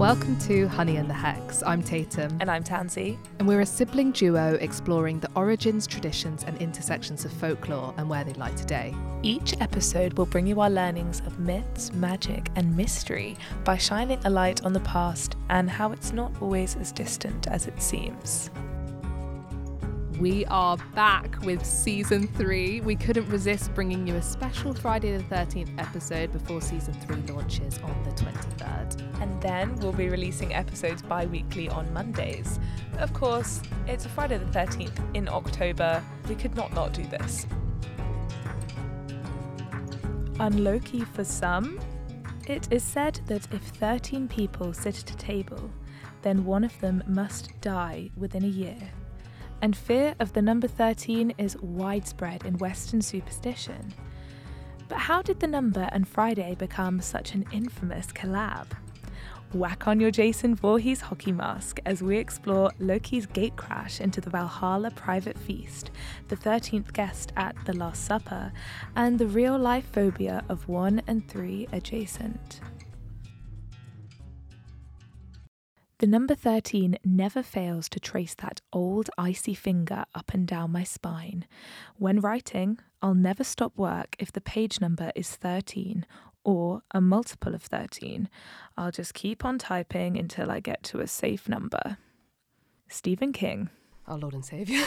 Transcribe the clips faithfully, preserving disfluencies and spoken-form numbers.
Welcome to Honey and the Hex. I'm Tatum. And I'm Tansy. And we're a sibling duo exploring the origins, traditions and intersections of folklore and where they lie today. Each episode will bring you our learnings of myths, magic and mystery by shining a light on the past and how it's not always as distant as it seems. We are back with season three. We couldn't resist bringing you a special Friday the thirteenth episode before season three launches on the twenty-third. And then we'll be releasing episodes bi-weekly on Mondays. But of course, it's a Friday the thirteenth in October. We could not not do this. Unlucky for some, it is said that if thirteen people sit at a table, then one of them must die within a year. And fear of the number thirteen is widespread in Western superstition. But how did the number and Friday become such an infamous collab? Whack on your Jason Voorhees hockey mask as we explore Loki's gatecrash into the Valhalla private feast, the thirteenth guest at the Last Supper, and the real-life phobia of one and three adjacent. The number thirteen never fails to trace that old icy finger up and down my spine. When writing, I'll never stop work if the page number is thirteen or a multiple of thirteen. I'll just keep on typing until I get to a safe number. Stephen King. Our Lord and Saviour.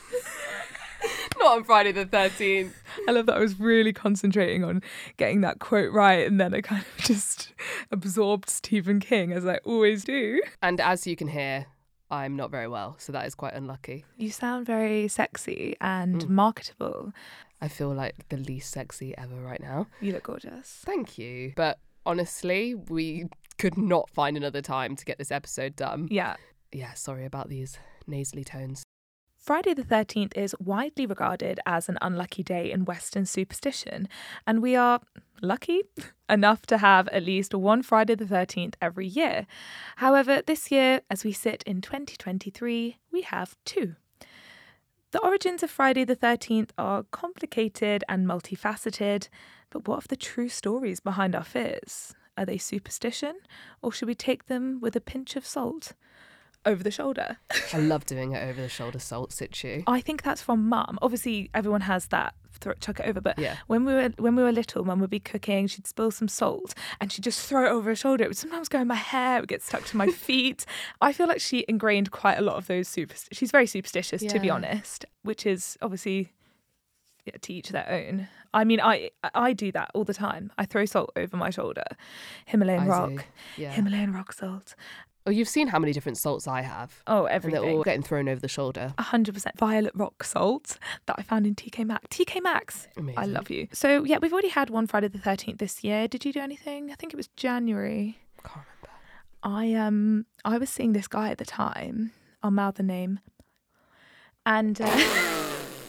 Not on Friday the thirteenth. I love that I was really concentrating on getting that quote right and then I kind of just absorbed Stephen King, as I always do. And as you can hear, I'm not very well, so that is quite unlucky. You sound very sexy and Mm. marketable. I feel like the least sexy ever right now. You look gorgeous. Thank you. But honestly, we could not find another time to get this episode done. Yeah. Yeah, sorry about these nasally tones. Friday the thirteenth is widely regarded as an unlucky day in Western superstition, and we are lucky enough to have at least one Friday the thirteenth every year. However, this year, as we sit in twenty twenty-three, we have two. The origins of Friday the thirteenth are complicated and multifaceted, but what of the true stories behind our fears? Are they superstition, or should we take them with a pinch of salt? Over the shoulder. I love doing it over the shoulder salt situ. I think that's from mum. Obviously, everyone has that. Throw, chuck it over. But yeah. when we were when we were little, mum would be cooking. She'd spill some salt, and she'd just throw it over her shoulder. It would sometimes go in my hair. It would get stuck to my feet. I feel like she ingrained quite a lot of those super. She's very superstitious, yeah. to be honest. Which is obviously yeah, to each their own. I mean, I I do that all the time. I throw salt over my shoulder. Himalayan I rock. do. Yeah. Himalayan rock salt. Oh, you've seen how many different salts I have. Oh, everything. And they're all getting thrown over the shoulder. one hundred percent violet rock salt that I found in T K Maxx. T K Maxx. Amazing. I love you. So, yeah, we've already had one Friday the thirteenth this year. Did you do anything? I think it was January. Can't remember. I um I was seeing this guy at the time. I'll mouth the name. And uh,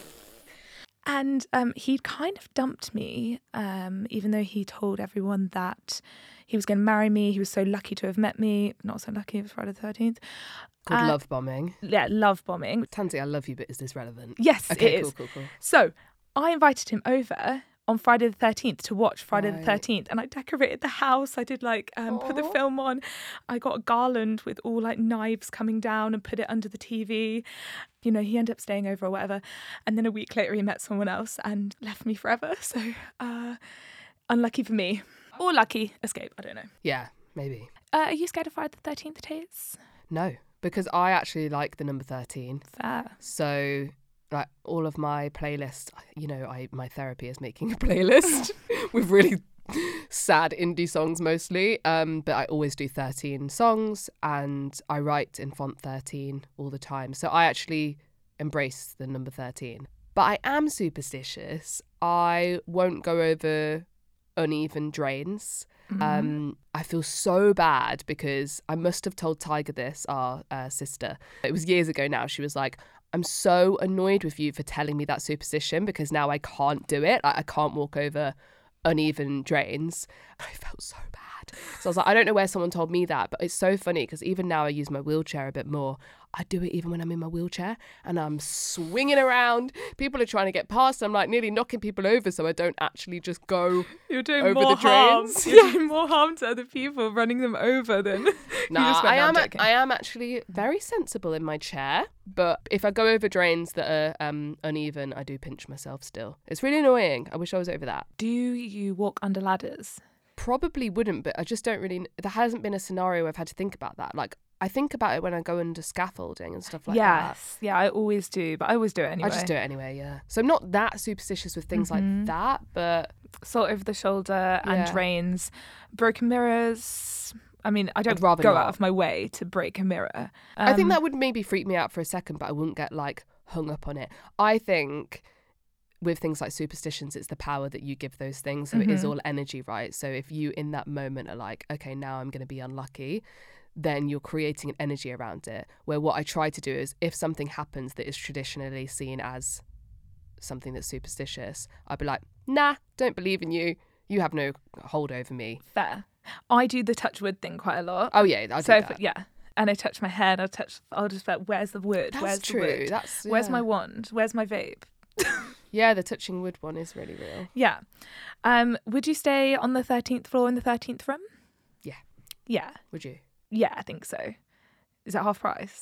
and um he'd kind of dumped me, um, even though he told everyone that he was going to marry me. He was so lucky to have met me. Not so lucky, it was Friday the thirteenth. Called uh, love bombing. Yeah, love bombing. Tansy, I love you, but is this relevant? Yes, okay, it cool, is. cool, cool. So I invited him over on Friday the thirteenth to watch Friday Right. the thirteenth, and I decorated the house. I did like um, put the Aw. film on. I got a garland with all like knives coming down and put it under the T V. You know, he ended up staying over or whatever. And then a week later he met someone else and left me forever. So uh, unlucky for me. Or lucky, escape, I don't know. Yeah, maybe. Uh, are you scared of Friday the thirteenth, Tates? No, because I actually like the number thirteen. Fair. So, like, all of my playlists, you know, I my therapy is making a playlist with really sad indie songs mostly. Um, but I always do thirteen songs and I write in font thirteen all the time. So I actually embrace the number thirteen. But I am superstitious. I won't go over uneven drains. Mm-hmm. Um, I feel so bad because I must have told Tiger this, our uh, sister. It was years ago now. She was like, I'm so annoyed with you for telling me that superstition because now I can't do it. Like, I can't walk over uneven drains. I felt so bad. that. So I was like, I don't know where someone told me that, but it's so funny because even now I use my wheelchair a bit more. I do it even when I'm in my wheelchair and I'm swinging around. People are trying to get past. I'm like nearly knocking people over so I don't actually just go You're doing over more the harm. drains. You're Yeah. doing more harm to other people, running them over than you Nah, just went, I "No, I'm am. a- joking." I am actually very sensible in my chair, but if I go over drains that are um, uneven, I do pinch myself still. It's really annoying. I wish I was over that. Do you walk under ladders? Probably wouldn't, but I just don't really. There hasn't been a scenario where I've had to think about that. Like I think about it when I go under scaffolding and stuff like that. Yes, yeah, I always do, but I always do it anyway. I just do it anyway, yeah. So I'm not that superstitious with things Mhm. like that, but Salt over the shoulder and Yeah. drains, broken mirrors. I mean, I don't rather go not. out of my way to break a mirror. I think Um, that would maybe freak me out for a second, but I wouldn't get like hung up on it. I think with things like superstitions, it's the power that you give those things. So it is Mhm. all energy, right? So if you in that moment are like, okay, now I'm going to be unlucky, then you're creating an energy around it. Where what I try to do is if something happens that is traditionally seen as something that's superstitious, I'd be like, nah, don't believe in you. You have no hold over me. fair. I do the touch wood thing quite a lot. Oh yeah, I'll so do if, that. yeah, and I touch my head. I'll touch. I'll just be like, where's the wood? That's Where's true. the wood? That's Where's yeah. my wand? Where's my vape? Yeah, the touching wood one is really real. Yeah. Um, would you stay on the thirteenth floor in the thirteenth room? Yeah. Yeah. Would you? Yeah, I think so. Is that half price?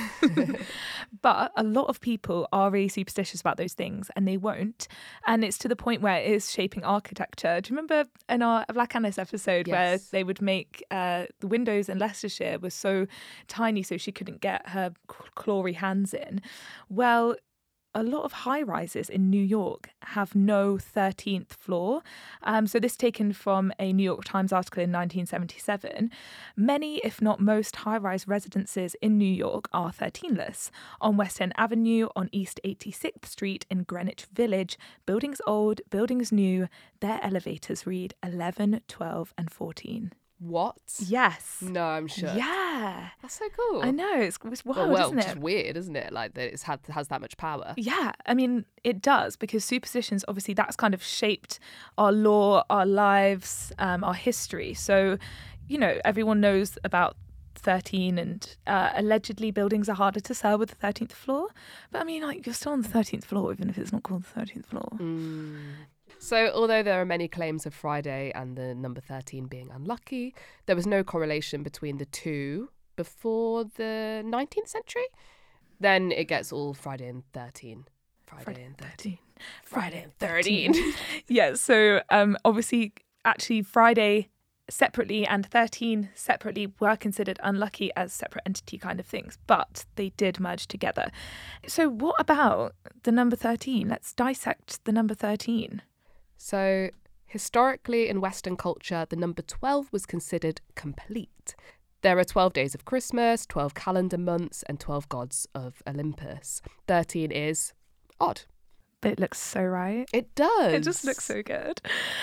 But a lot of people are really superstitious about those things and they won't. And it's to the point where it is shaping architecture. Do you remember in our Black Annis episode where Yes. they would make uh, the windows in Leicestershire were so tiny so she couldn't get her clawy hands in? Well, a lot of high rises in New York have no thirteenth floor. Um, so this taken from a New York Times article in nineteen seventy-seven. Many, if not most, high rise residences in New York are thirteen-less. On West End Avenue, on East eighty-sixth Street, in Greenwich Village, buildings old, buildings new, their elevators read eleven, twelve, and fourteen. What? Yes. No, I'm sure. Yeah. That's so cool. I know. It's, it's wild, Well, well isn't it? just weird, isn't it? Like that it's had has that much power. Yeah, I mean, it does because superstitions, obviously, that's kind of shaped our law, our lives, um, our history. So, you know, everyone knows about thirteen and uh, allegedly buildings are harder to sell with the thirteenth floor. But I mean, like, you're still on the thirteenth floor, even if it's not called the thirteenth floor. Mm. So, although there are many claims of Friday and the number thirteen being unlucky, there was no correlation between the two before the nineteenth century. Then it gets all Friday and thirteen. Friday, Friday and thirteen. Friday and thirteen. Yeah, so um, obviously, actually, Friday separately and thirteen separately were considered unlucky as separate entity kind of things, but they did merge together. So what about the number thirteen? Let's dissect the number thirteen. So, historically in Western culture, the number twelve was considered complete. There are twelve days of Christmas, twelve calendar months, and twelve gods of Olympus. thirteen is odd. But it looks so right. It does. It just looks so good.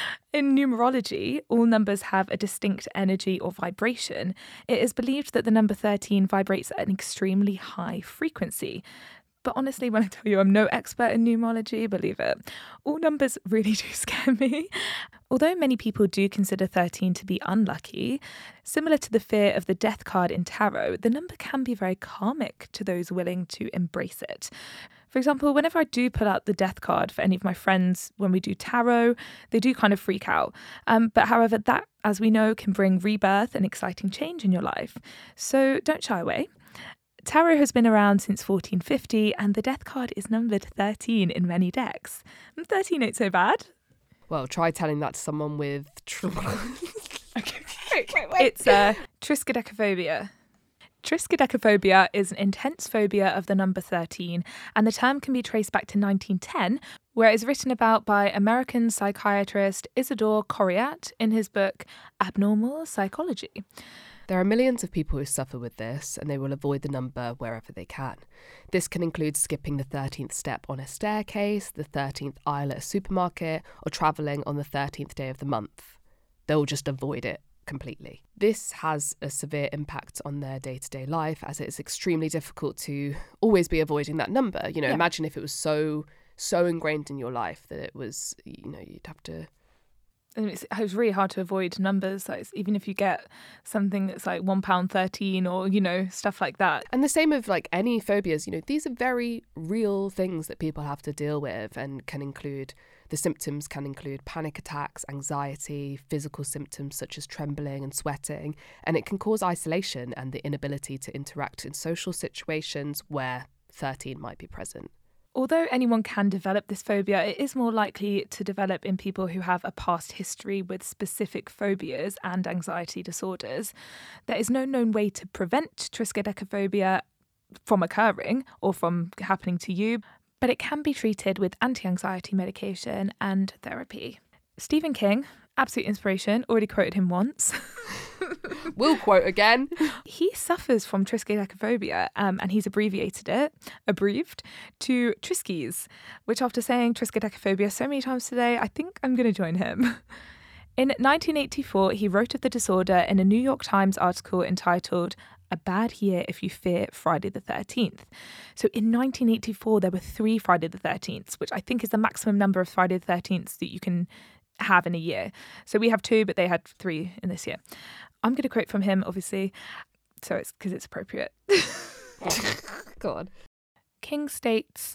In numerology, all numbers have a distinct energy or vibration. It is believed that the number thirteen vibrates at an extremely high frequency. But honestly, when I tell you I'm no expert in numerology, believe it. All numbers really do scare me. Although many people do consider thirteen to be unlucky, similar to the fear of the death card in tarot, the number can be very karmic to those willing to embrace it. For example, whenever I do pull out the death card for any of my friends when we do tarot, they do kind of freak out. Um, but however, that, as we know, can bring rebirth and exciting change in your life. So don't shy away. Tarot has been around since fourteen fifty and the death card is numbered thirteen in many decks. And thirteen ain't so bad. Well, try telling that to someone with... Tr- Okay. Wait, wait, wait. It's uh, triskaidekaphobia. Triskaidekaphobia is an intense phobia of the number thirteen, and the term can be traced back to nineteen ten, where it is written about by American psychiatrist Isidore Coriat in his book Abnormal Psychology. There are millions of people who suffer with this, and they will avoid the number wherever they can. This can include skipping the thirteenth step on a staircase, the thirteenth aisle at a supermarket, or travelling on the thirteenth day of the month. They'll just avoid it completely. This has a severe impact on their day-to-day life, as it's extremely difficult to always be avoiding that number. You know, Yeah. imagine if it was so, so ingrained in your life that it was, you know, you'd have to And it's, it's really hard to avoid numbers. Like, even if you get something that's like one pound thirteen or, you know, stuff like that. And the same with like any phobias, you know, these are very real things that people have to deal with, and can include, the symptoms can include panic attacks, anxiety, physical symptoms such as trembling and sweating, and it can cause isolation and the inability to interact in social situations where thirteen might be present. Although anyone can develop this phobia, it is more likely to develop in people who have a past history with specific phobias and anxiety disorders. There is no known way to prevent triskaidekaphobia from occurring or from happening to you, but it can be treated with anti-anxiety medication and therapy. Stephen King, absolute inspiration, already quoted him once. We'll quote again. He suffers from triskaidekaphobia, um, and he's abbreviated it, abbreviated, to Triskies, which after saying triskaidekaphobia so many times today, I think I'm going to join him. In nineteen eighty-four, he wrote of the disorder in a New York Times article entitled A Bad Year If You Fear Friday the thirteenth. So in nineteen eighty-four, there were three Friday the thirteenths, which I think is the maximum number of Friday the thirteenths that you can have in a year. So we have two, but they had three in this year. I'm going to quote from him, obviously, so it's because it's appropriate. Go on. King states,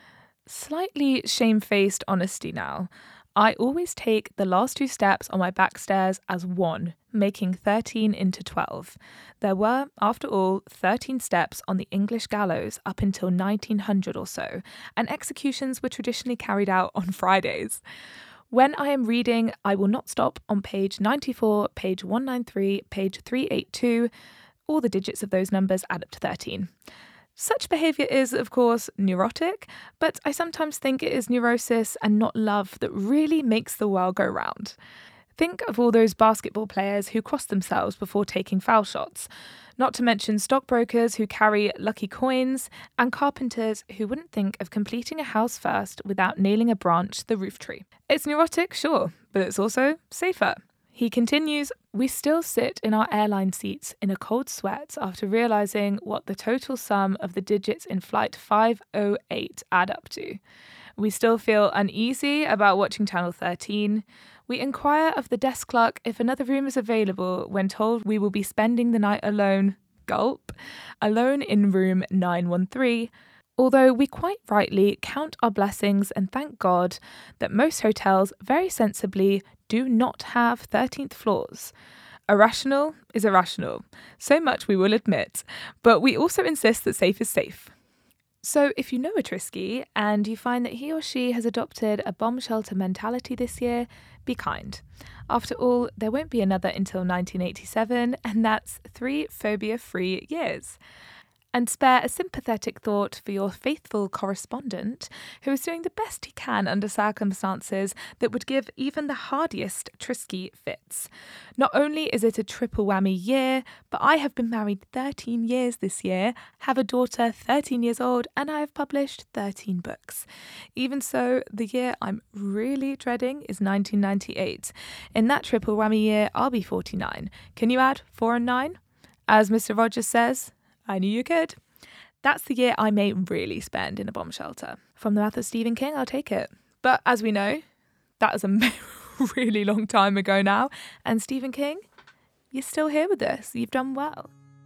slightly shamefaced honesty now. I always take the last two steps on my back stairs as one, making thirteen into twelve. There were, after all, thirteen steps on the English gallows up until nineteen hundred or so, and executions were traditionally carried out on Fridays. When I am reading, I will not stop on page ninety-four, page one ninety-three, page three eighty-two. All the digits of those numbers add up to thirteen. Such behaviour is, of course, neurotic, but I sometimes think it is neurosis and not love that really makes the world go round. Think of all those basketball players who cross themselves before taking foul shots, not to mention stockbrokers who carry lucky coins, and carpenters who wouldn't think of completing a house first without nailing a branch to the roof tree. It's neurotic, sure, but it's also safer. He continues, we still sit in our airline seats in a cold sweat after realising what the total sum of the digits in flight five oh eight add up to. We still feel uneasy about watching Channel thirteen. We inquire of the desk clerk if another room is available when told we will be spending the night alone, gulp, alone in room nine one three, although we quite rightly count our blessings and thank God that most hotels very sensibly do not have thirteenth floors. Irrational is irrational, so much we will admit, but we also insist that safe is safe. So if you know a Trisky and you find that he or she has adopted a bomb shelter mentality this year, be kind. After all, there won't be another until nineteen eighty-seven, and that's three phobia-free years. And spare a sympathetic thought for your faithful correspondent who is doing the best he can under circumstances that would give even the hardiest Trisky fits. Not only is it a triple whammy year, but I have been married thirteen years this year, have a daughter thirteen years old, and I have published thirteen books. Even so, the year I'm really dreading is nineteen ninety-eight. In that triple whammy year, I'll be forty-nine. Can you add four and nine? As Mister Rogers says, I knew you could. That's the year I may really spend in a bomb shelter. From the mouth of Stephen King, I'll take it. But as we know, that is a really long time ago now. And Stephen King, you're still here with us. You've done well.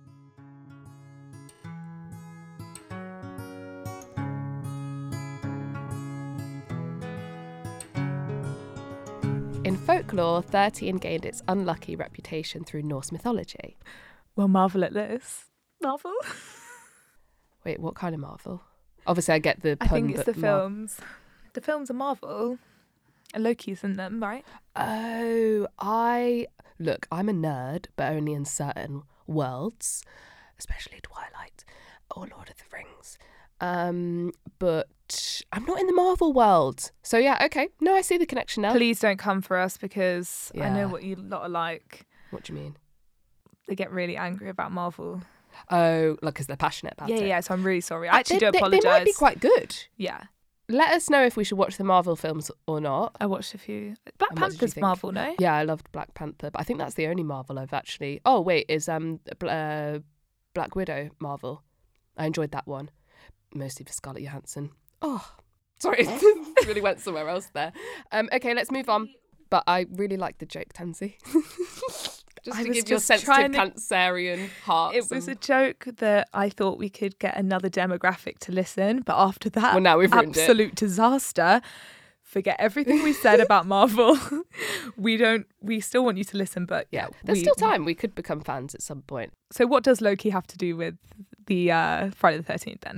In folklore, thirteen gained its unlucky reputation through Norse mythology. Well, marvel at this. Marvel? Wait, what kind of Marvel? Obviously, I get the pun. I think it's but the Mar- films. The films are Marvel. And Loki's in them, right? Oh, I... Look, I'm a nerd, but only in certain worlds, especially Twilight or Lord of the Rings. Um, but I'm not in the Marvel world. So yeah, okay. No, I see the connection now. Please don't come for us because Yeah. I know what you lot are like. What do you mean? They get really angry about Marvel. Oh, like, because they're passionate about Yeah, it. yeah, so I'm really sorry. I actually they, do they- apologise. They might be quite good. Yeah. Let us know if we should watch the Marvel films or not. I watched a few. Black And what did you Panther's think? Marvel, no? Yeah, I loved Black Panther, but I think that's the only Marvel I've actually... Oh, wait, is um uh, Black Widow Marvel? I enjoyed that one, mostly for Scarlett Johansson. Oh, sorry, really went somewhere else there. Um, okay, let's move on. But I really like the joke, Tansy. Just I to was give your just sensitive trying to- Cancerian heart. It was some- a joke that I thought we could get another demographic to listen, but after that Well, now we've ruined it. absolute disaster, forget everything we said about Marvel. we don't. We still want you to listen, but yeah, There's we, still time. We could become fans at some point. So, what does Loki have to do with the uh, Friday the thirteenth then?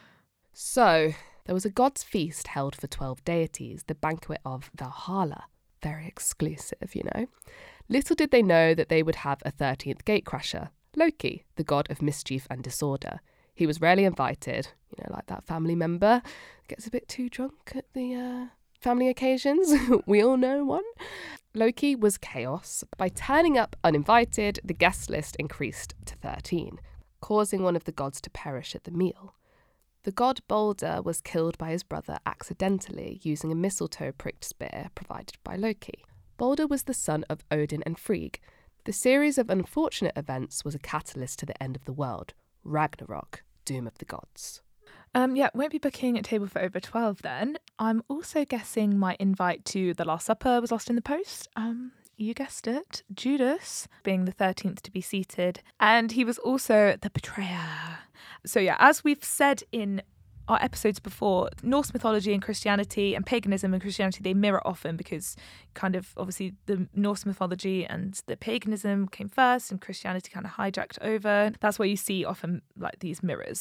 So, there was a god's feast held for twelve deities, the banquet of Valhalla. Very exclusive, you know. Little did they know that they would have a thirteenth gatecrasher, Loki, the god of mischief and disorder. He was rarely invited, you know, like that family member gets a bit too drunk at the uh, family occasions. We all know one. Loki was chaos. By turning up uninvited, the guest list increased to thirteen, causing one of the gods to perish at the meal. The god Balder was killed by his brother accidentally using a mistletoe-pricked spear provided by Loki. Balder was the son of Odin and Frigg. The series of unfortunate events was a catalyst to the end of the world, Ragnarok, doom of the gods. Um, yeah, won't be booking a table for over twelve then. I'm also guessing my invite to the Last Supper was lost in the post. Um, you guessed it, Judas being the thirteenth to be seated. And he was also the betrayer. So yeah, as we've said in our episodes before, Norse mythology and Christianity and paganism and Christianity, they mirror often because kind of obviously the Norse mythology and the paganism came first and Christianity kind of hijacked over. That's where you see often like these mirrors.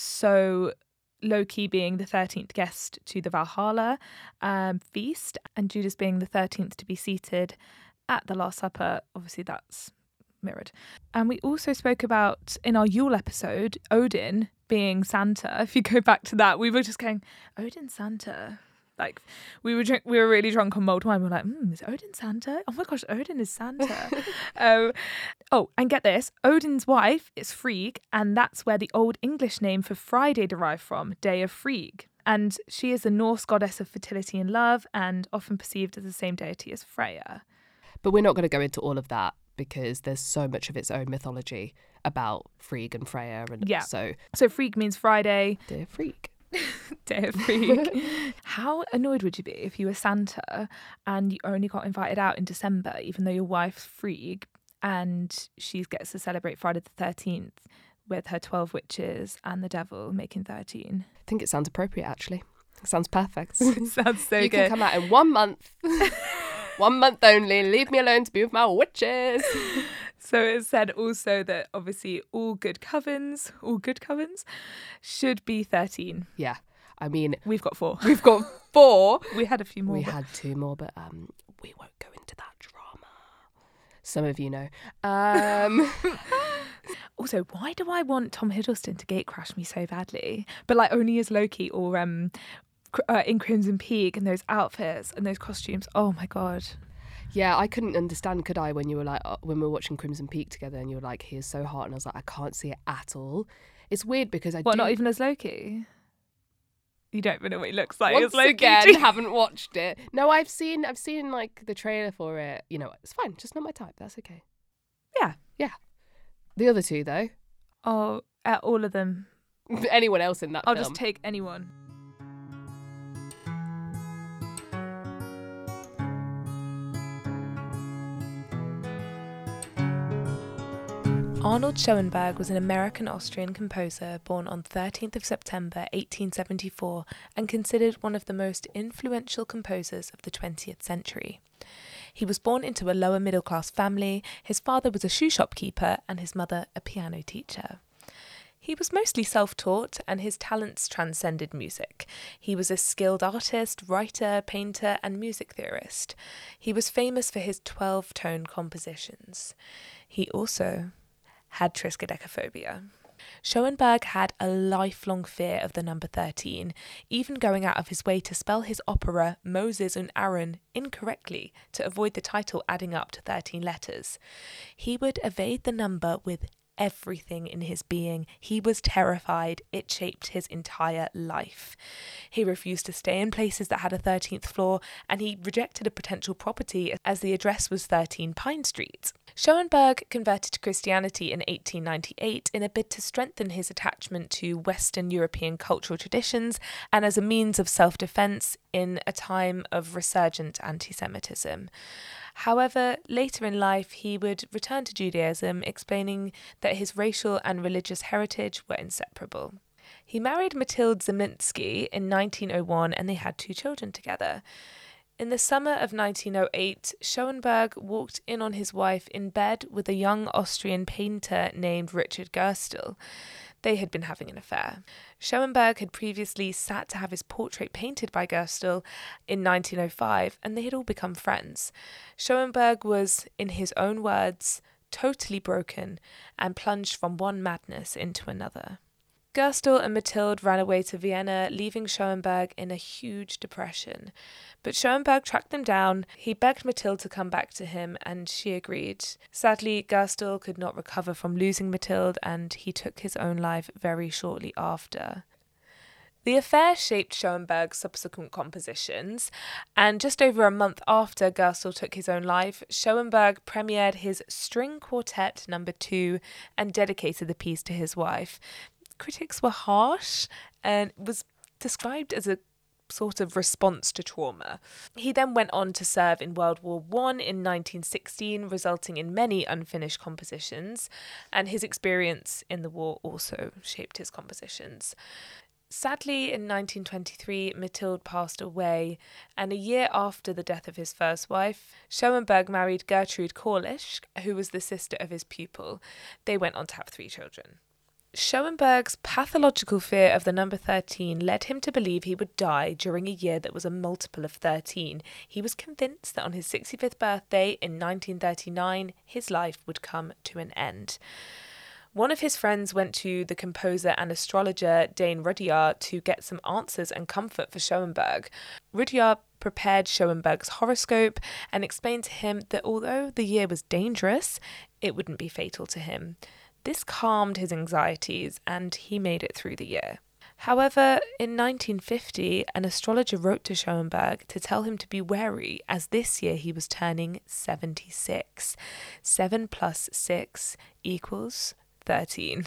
So Loki being the thirteenth guest to the Valhalla um, feast and Judas being the thirteenth to be seated at the Last Supper, obviously that's mirrored. And we also spoke about in our Yule episode, Odin being Santa. If you go back to that, we were just going, Odin Santa. Like we were drink, we were really drunk on mulled wine. We were like, hmm, is Odin Santa? Oh my gosh, Odin is Santa. um, oh, and get this, Odin's wife is Frigg, and that's where the Old English name for Friday derived from, Day of Frigg. And she is the Norse goddess of fertility and love, and often perceived as the same deity as Freya. But we're not going to go into all of that because there's so much of its own mythology about Frigg and Freya. And yeah. So, so Frigg means Friday. dear Frigg. Day of Frigg. How annoyed would you be if you were Santa and you only got invited out in December, even though your wife's Frigg and she gets to celebrate Friday the thirteenth with her twelve witches and the devil making thirteen? I think it sounds appropriate, actually. It sounds perfect. Sounds so you good. can come out in one month. One month only. Leave me alone to be with my witches. So it said also that obviously all good covens, all good covens should be thirteen. Yeah. I mean, We've got four. we've got four. We had a few more. We but- had two more, but um, we won't go into that drama. Some of you know. Um, Also, why do I want Tom Hiddleston to gatecrash me so badly? But like only as Loki or um, cr- uh, in Crimson Peak and those outfits and those costumes. Oh my God. yeah, I couldn't understand, could I, when you were like, uh, when we were watching Crimson Peak together and you were like, he is so hot. And I was like, I can't see it at all. It's weird because I What, do... not even as Loki? You don't even know what he looks like Once as Loki. again, do you? haven't watched it. No, I've seen, I've seen like the trailer for it. You know, it's fine. Just not my type. That's okay. Yeah. Yeah. The other two, though. Oh, uh, all of them. Anyone else in that I'll film. just take anyone. Arnold Schoenberg was an American-Austrian composer born on thirteenth of September eighteen seventy-four and considered one of the most influential composers of the twentieth century. He was born into a lower middle-class family. His father was a shoe shop keeper and his mother a piano teacher. He was mostly self-taught and his talents transcended music. He was a skilled artist, writer, painter and music theorist. He was famous for his twelve-tone compositions. He also had triskaidekaphobia. Schoenberg had a lifelong fear of the number thirteen, even going out of his way to spell his opera Moses und Aaron incorrectly to avoid the title adding up to thirteen letters. He would evade the number with everything in his being. He was terrified. It shaped his entire life. He refused to stay in places that had a thirteenth floor, and he rejected a potential property as the address was thirteen Pine Street. Schoenberg converted to Christianity in eighteen ninety-eight in a bid to strengthen his attachment to Western European cultural traditions and as a means of self-defense in a time of resurgent anti-Semitism. However, later in life, he would return to Judaism, explaining that his racial and religious heritage were inseparable. He married Mathilde Zeminsky in nineteen oh one and they had two children together. In the summer of nineteen oh eight, Schoenberg walked in on his wife in bed with a young Austrian painter named Richard Gerstel. They had been having an affair. Schoenberg had previously sat to have his portrait painted by Gerstel in nineteen oh five, and they had all become friends. Schoenberg was, in his own words, totally broken and plunged from one madness into another. Gerstel and Mathilde ran away to Vienna, leaving Schoenberg in a huge depression. But Schoenberg tracked them down. He begged Mathilde to come back to him, and she agreed. Sadly, Gerstel could not recover from losing Mathilde, and he took his own life very shortly after. The affair shaped Schoenberg's subsequent compositions, and just over a month after Gerstel took his own life, Schoenberg premiered his String Quartet number two and dedicated the piece to his wife. Critics were harsh and was described as a sort of response to trauma. He then went on to serve in World War One in nineteen sixteen, resulting in many unfinished compositions, and his experience in the war also shaped his compositions. Sadly, in nineteen twenty-three, Mathilde passed away, and a year after the death of his first wife, Schoenberg married Gertrude Korlisch, who was the sister of his pupil. They went on to have three children. Schoenberg's pathological fear of the number thirteen led him to believe he would die during a year that was a multiple of thirteen. He was convinced that on his sixty-fifth birthday in nineteen thirty-nine, his life would come to an end. One of his friends went to the composer and astrologer Dane Rudyard to get some answers and comfort for Schoenberg. Rudyard prepared Schoenberg's horoscope and explained to him that although the year was dangerous, it wouldn't be fatal to him. This calmed his anxieties, and he made it through the year. However, in nineteen fifty, an astrologer wrote to Schoenberg to tell him to be wary, as this year he was turning seventy-six. Seven plus six equals thirteen.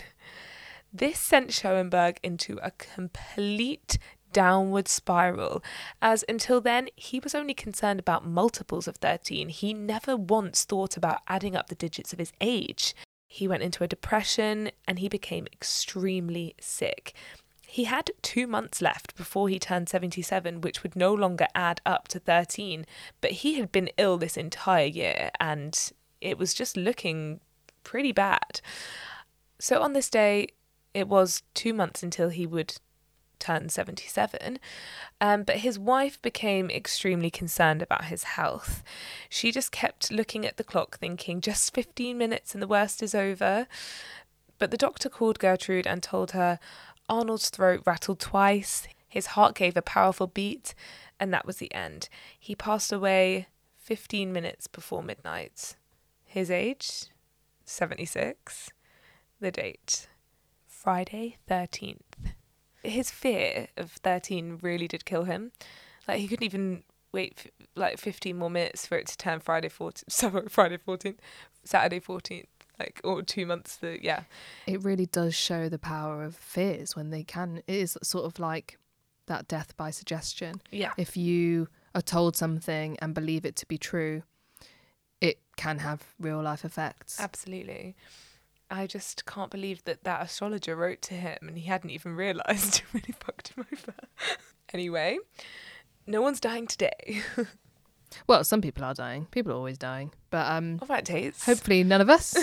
This sent Schoenberg into a complete downward spiral, as until then he was only concerned about multiples of thirteen. He never once thought about adding up the digits of his age. He went into a depression and he became extremely sick. He had two months left before he turned seventy-seven, which would no longer add up to thirteen, but he had been ill this entire year and it was just looking pretty bad. So on this day, it was two months until he would turn seventy-seven, um, but his wife became extremely concerned about his health. She just kept looking at the clock thinking, just fifteen minutes and the worst is over. But the doctor called Gertrude and told her Arnold's throat rattled twice, his heart gave a powerful beat, and that was the end. He passed away fifteen minutes before midnight. His age? seventy-six. The date? Friday thirteenth. His fear of thirteen really did kill him. Like, he couldn't even wait f- like fifteen more minutes for it to turn Friday fourteenth. Sorry, Friday fourteenth, Saturday fourteenth. Like, or two months. The yeah. It really does show the power of fears when they can. It is sort of like that death by suggestion. Yeah. If you are told something and believe it to be true, it can have real life effects. Absolutely. I just can't believe that that astrologer wrote to him and he hadn't even realised. It really fucked him over. Anyway, no one's dying today. Well, some people are dying. People are always dying. But um, all right, Tates. Hopefully none of us.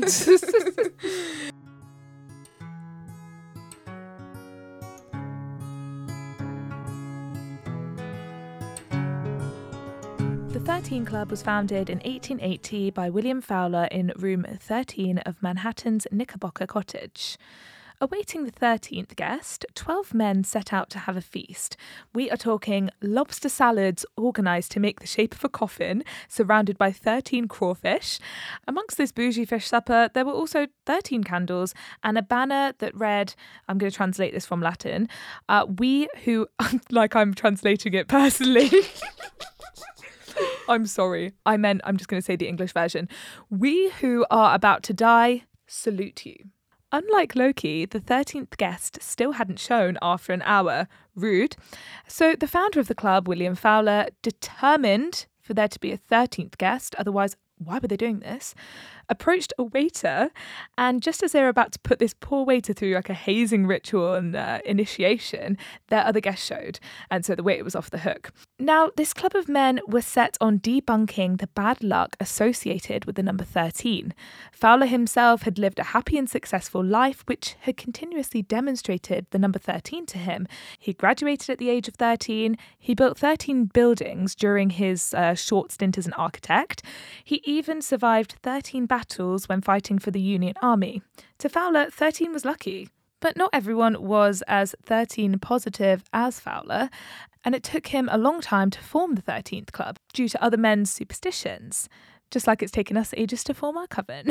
The thirteen Club was founded in eighteen eighty by William Fowler in room thirteen of Manhattan's Knickerbocker Cottage. Awaiting the thirteenth guest, twelve men set out to have a feast. We are talking lobster salads organised to make the shape of a coffin, surrounded by thirteen crawfish. Amongst this bougie fish supper, there were also thirteen candles and a banner that read, I'm going to translate this from Latin, uh, we who, like I'm translating it personally... I'm sorry. I meant, I'm just going to say the English version. We who are about to die salute you. Unlike Loki, the thirteenth guest still hadn't shown after an hour. Rude. So the founder of the club, William Fowler, determined for there to be a thirteenth guest, otherwise, why were they doing this? Approached a waiter, and just as they were about to put this poor waiter through like a hazing ritual and uh, initiation, their other guest showed, and so the waiter was off the hook. Now, this club of men was set on debunking the bad luck associated with the number thirteen. Fowler himself had lived a happy and successful life, which had continuously demonstrated the number thirteen to him. He graduated at the age of thirteen. He built thirteen buildings during his uh, short stint as an architect. He even survived thirteen battles when fighting for the Union Army. To Fowler, thirteen was lucky. But not everyone was as thirteen positive as Fowler, and it took him a long time to form the thirteenth club due to other men's superstitions, just like it's taken us ages to form our coven.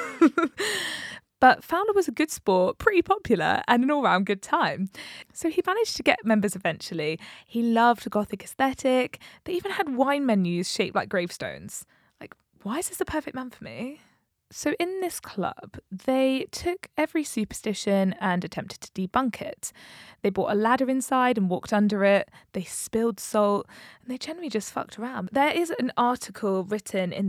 But Fowler was a good sport, pretty popular, and an all-round good time. So he managed to get members eventually. He loved Gothic aesthetic. They even had wine menus shaped like gravestones. Like, why is this the perfect man for me? So in this club, they took every superstition and attempted to debunk it. They brought a ladder inside and walked under it. They spilled salt, and they generally just fucked around. There is an article written in the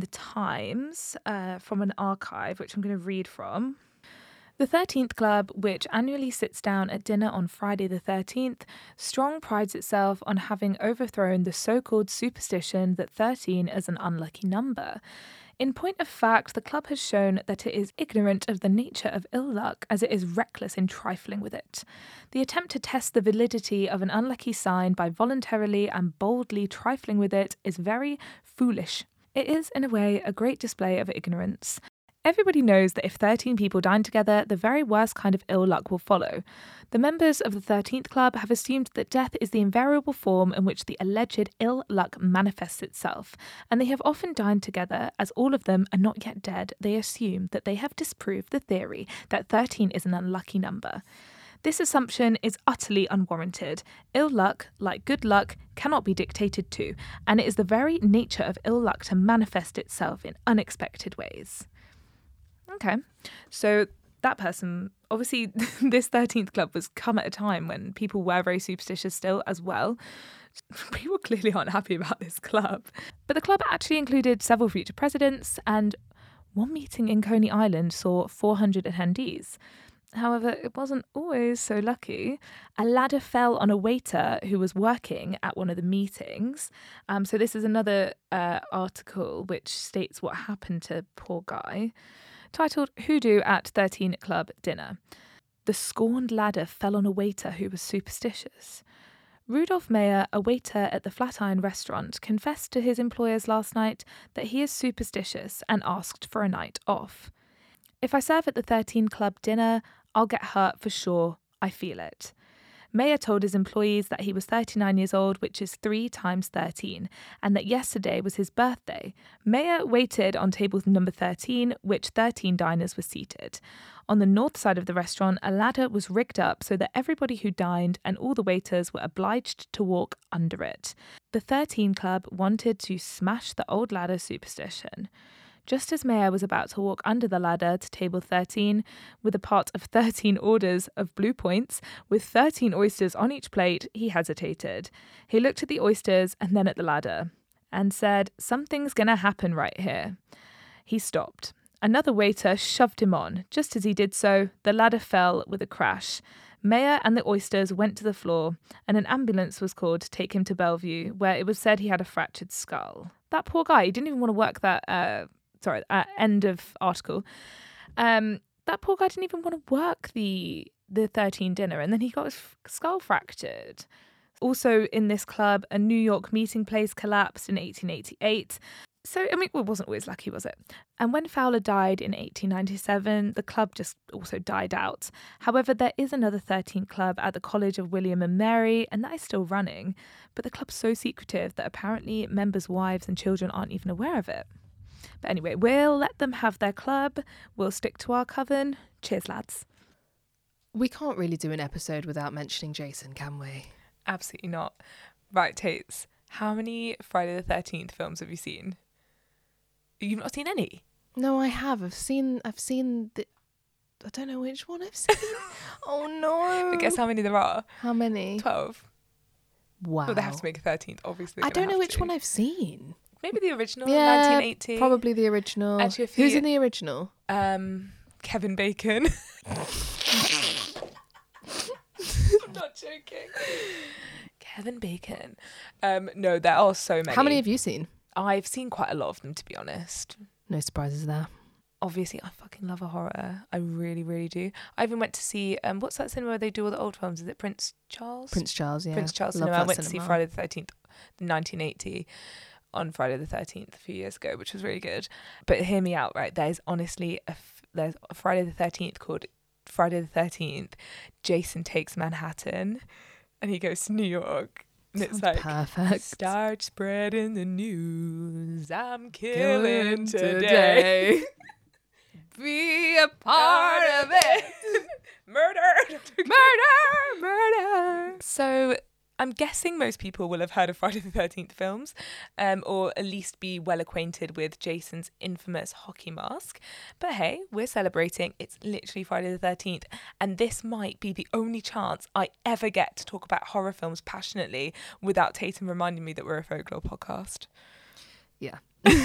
Times uh, from an archive, which I'm going to read from. The thirteenth Club, which annually sits down at dinner on Friday the thirteenth, strong prides itself on having overthrown the so-called superstition that thirteen is an unlucky number. In point of fact, the club has shown that it is ignorant of the nature of ill luck, as it is reckless in trifling with it. The attempt to test the validity of an unlucky sign by voluntarily and boldly trifling with it is very foolish. It is, in a way, a great display of ignorance. Everybody knows that if thirteen people dine together, the very worst kind of ill luck will follow. The members of the thirteenth Club have assumed that death is the invariable form in which the alleged ill luck manifests itself, and they have often dined together. As all of them are not yet dead, they assume that they have disproved the theory that thirteen is an unlucky number. This assumption is utterly unwarranted. Ill luck, like good luck, cannot be dictated to, and it is the very nature of ill luck to manifest itself in unexpected ways. Okay, so that person, obviously this thirteenth Club was come at a time when people were very superstitious still as well. People clearly aren't happy about this club. But the club actually included several future presidents, and one meeting in Coney Island saw four hundred attendees. However, it wasn't always so lucky. A ladder fell on a waiter who was working at one of the meetings. Um, so this is another uh, article which states what happened to poor guy. Titled Hoodoo at thirteen Club Dinner. The scorned ladder fell on a waiter who was superstitious. Rudolph Mayer, a waiter at the Flatiron restaurant, confessed to his employers last night that he is superstitious and asked for a night off. If I serve at the thirteen Club dinner, I'll get hurt for sure. I feel it. Mayer told his employees that he was thirty-nine years old, which is three times thirteen, and that yesterday was his birthday. Mayer waited on table number thirteen, which thirteen diners were seated. On the north side of the restaurant, a ladder was rigged up so that everybody who dined and all the waiters were obliged to walk under it. The thirteen Club wanted to smash the old ladder superstition. Just as Mayer was about to walk under the ladder to table thirteen, with a pot of thirteen orders of blue points, with thirteen oysters on each plate, he hesitated. He looked at the oysters and then at the ladder, and said, "Something's gonna happen right here." He stopped. Another waiter shoved him on. Just as he did so, the ladder fell with a crash. Mayer and the oysters went to the floor, and an ambulance was called to take him to Bellevue, where it was said he had a fractured skull. That poor guy, he didn't even want to work that... Uh, Sorry, uh, end of article. Um, that poor guy didn't even want to work the the thirteen dinner, and then he got his f- skull fractured. Also in this club, a New York meeting place collapsed in eighteen eighty-eight. So, I mean, it wasn't always lucky, was it? And when Fowler died in eighteen ninety-seven, the club just also died out. However, there is another thirteen Club at the College of William and Mary, and that is still running. But the club's so secretive that apparently members' wives and children aren't even aware of it. But anyway, we'll let them have their club. We'll stick to our coven. Cheers, lads. We can't really do an episode without mentioning Jason, can we? Absolutely not. Right, Tates. How many Friday the thirteenth films have you seen? You've not seen any? No, I have. I've seen. I've seen the. I don't know which one I've seen. Oh no! But guess how many there are? How many? Twelve. Wow. Well, they have to make a thirteenth, obviously. I don't know which to. one I've seen. Maybe the original, yeah, nineteen eighty. Probably the original. Actually, a few Who's in the original? Um, Kevin Bacon. Not joking. Kevin Bacon. Um, no, there are so many. How many have you seen? I've seen quite a lot of them, to be honest. No surprises there. Obviously, I fucking love a horror. I really, really do. I even went to see, um, what's that cinema where they do all the old films? Is it Prince Charles? Prince Charles, yeah. Prince Charles Love Cinema. I that went cinema. to see Friday the thirteenth, nineteen eighty, on Friday the thirteenth a few years ago, which was really good. But hear me out, right? There's honestly, a f- there's a Friday the thirteenth called Friday the thirteenth, Jason Takes Manhattan, and he goes to New York. And it's like, perfect. Start spreading the news. I'm killing, Killing today. today. Be a part of it. Murder. Murder, murder. So I'm guessing most people will have heard of Friday the thirteenth films, um, or at least be well acquainted with Jason's infamous hockey mask. But hey, we're celebrating. It's literally Friday the thirteenth, and this might be the only chance I ever get to talk about horror films passionately without Tatum reminding me that we're a folklore podcast. Yeah.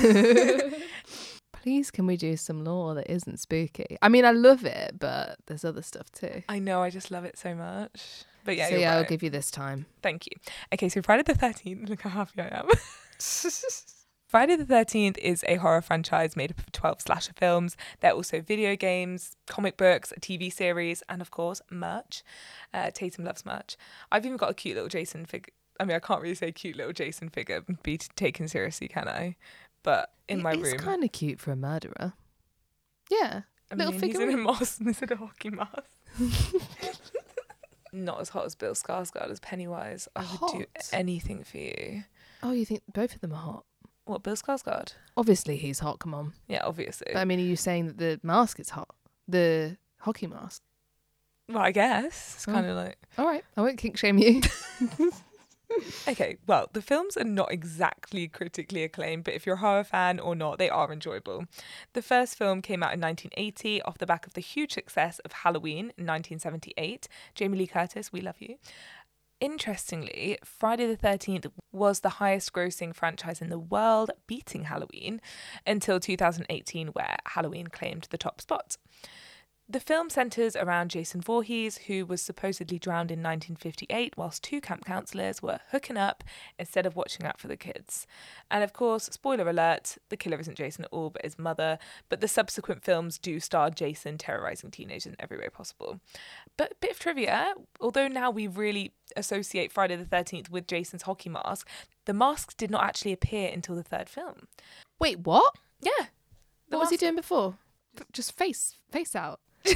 Please, can we do some lore that isn't spooky? I mean, I love it, but there's other stuff too. I know, I just love it so much. But yeah, so you're yeah, right. I'll give you this time. Thank you. Okay, so Friday the thirteenth, look how happy I am. Friday the thirteenth is a horror franchise made up of twelve slasher films. There are also video games, comic books, a T V series, and of course, merch. Uh, Tatum loves merch. I've even got a cute little Jason figure. I mean, I can't really say cute little Jason figure and be taken seriously, can I? But in it my is room. It's kind of cute for a murderer. Yeah. I little mean, figurine. he's in a mask and he's in a hockey mask. Not as hot as Bill Skarsgård as Pennywise. I would do Hot? anything for you. Oh, you think both of them are hot? What, Bill Skarsgård? Obviously, he's hot. Come on. Yeah, obviously. But I mean, are you saying that the mask is hot? The hockey mask? Well, I guess. It's Oh. kind of like... All right. I won't kink shame you. Okay, well, the films are not exactly critically acclaimed, but if you're a horror fan or not, they are enjoyable. The first film came out in nineteen eighty off the back of the huge success of Halloween in nineteen seventy-eight. Jamie Lee Curtis, we love you. Interestingly, Friday the thirteenth was the highest grossing franchise in the world, beating Halloween, until two thousand eighteen, where Halloween claimed the top spot. The film centres around Jason Voorhees, who was supposedly drowned in nineteen fifty-eight whilst two camp counsellors were hooking up instead of watching out for the kids. And of course, spoiler alert, the killer isn't Jason at all but his mother, but the subsequent films do star Jason terrorising teenagers in every way possible. But a bit of trivia, although now we really associate Friday the thirteenth with Jason's hockey mask, the mask did not actually appear until the third film. Wait, what? Yeah. What was he doing before? F- Just face, face out.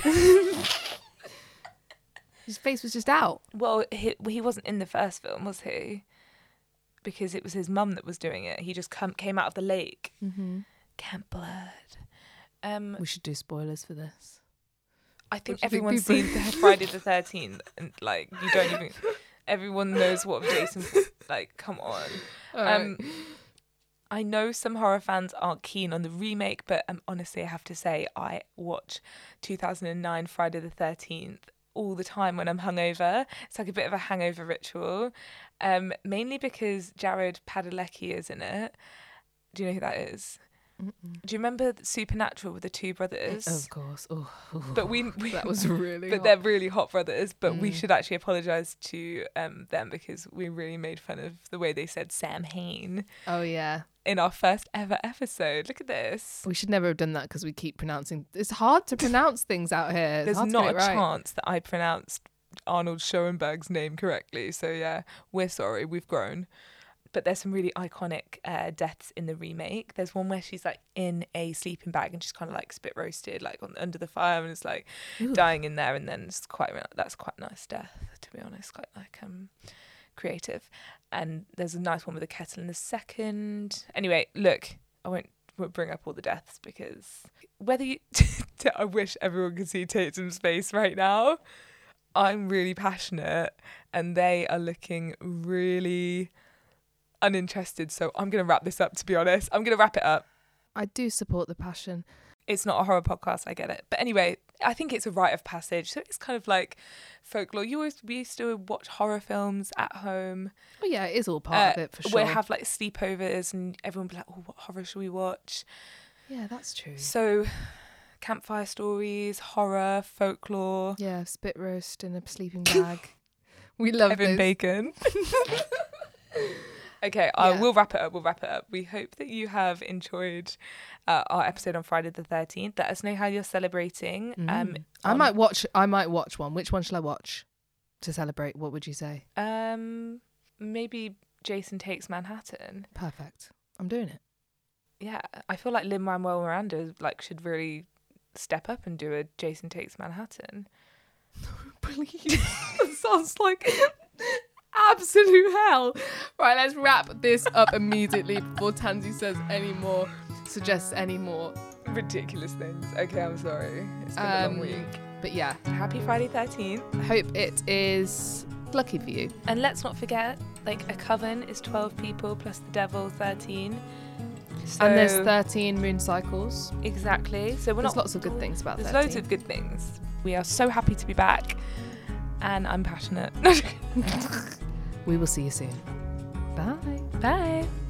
His face was just out. Well, he, he wasn't in the first film, was he? Because it was his mum that was doing it. He just come, came out of the lake. Mm-hmm. Camp Blood. Um, We should do spoilers for this. I think What do you think everyone's people- seen Friday the thirteenth, and like you don't even. Everyone knows what Jason. Like, come on. Um, I know some horror fans aren't keen on the remake, but um, honestly, I have to say I watch two thousand nine Friday the thirteenth all the time when I'm hungover. It's like a bit of a hangover ritual, um, mainly because Jared Padalecki is in it. Do you know who that is? Mm-mm. Do you remember Supernatural with the two brothers? Of course. Oh, But we, we that was really. but hot. they're really hot brothers. But we Mm. should actually apologise to um, them because we really made fun of the way they said Sam Hain Oh yeah. in our first ever episode. Look at this. We should never have done that because we keep pronouncing. It's hard to pronounce things out here. It's There's hard to not get a it right. chance that I pronounced Arnold Schoenberg's name correctly. So yeah, we're sorry. We've grown. But there's some really iconic uh, deaths in the remake. There's one where she's like in a sleeping bag and she's kind of like spit roasted, like on under the fire, and it's like Ooh. dying in there. And then it's quite that's quite a nice death, to be honest. Quite like um creative. And there's a nice one with a kettle in the second. Anyway, look, I won't, won't bring up all the deaths because whether you, I wish everyone could see Tatum's face right now. I'm really passionate, and they are looking really. uninterested, so I'm going to wrap this up, to be honest. I'm going to wrap it up. I do support the passion. It's not a horror podcast, I get it. But anyway, I think it's a rite of passage. So it's kind of like folklore. You always we used to watch horror films at home. Oh yeah, it is all part uh, of it for sure. We'd have like sleepovers and everyone would be like, oh, what horror should we watch? Yeah, that's true. So campfire stories, horror, folklore. Yeah, spit roast in a sleeping bag. We love Evan those. Bacon. Okay, uh, Yeah. we'll wrap it up. We'll wrap it up. We hope that you have enjoyed uh, our episode on Friday the thirteenth. Let us know how you're celebrating. Mm. Um, I on- might watch. I might watch one. Which one shall I watch to celebrate? What would you say? Um, maybe Jason Takes Manhattan. Perfect. I'm doing it. Yeah, I feel like Lin-Manuel Miranda like should really step up and do a Jason Takes Manhattan. Please. That sounds like absolute hell. Right, let's wrap this up immediately before Tansy says any more, suggests any more. Ridiculous things. Okay, I'm sorry. It's been a long Um, week. But yeah, Happy Friday thirteenth. hope it is lucky for you. And let's not forget, like, a coven is twelve people plus the devil, thirteen. So, And there's thirteen moon cycles. exactly. So we're There's not. lots of good things about There's thirteen. loads of good things. We are so happy to be back, and I'm passionate. We will see you soon. Bye. Bye.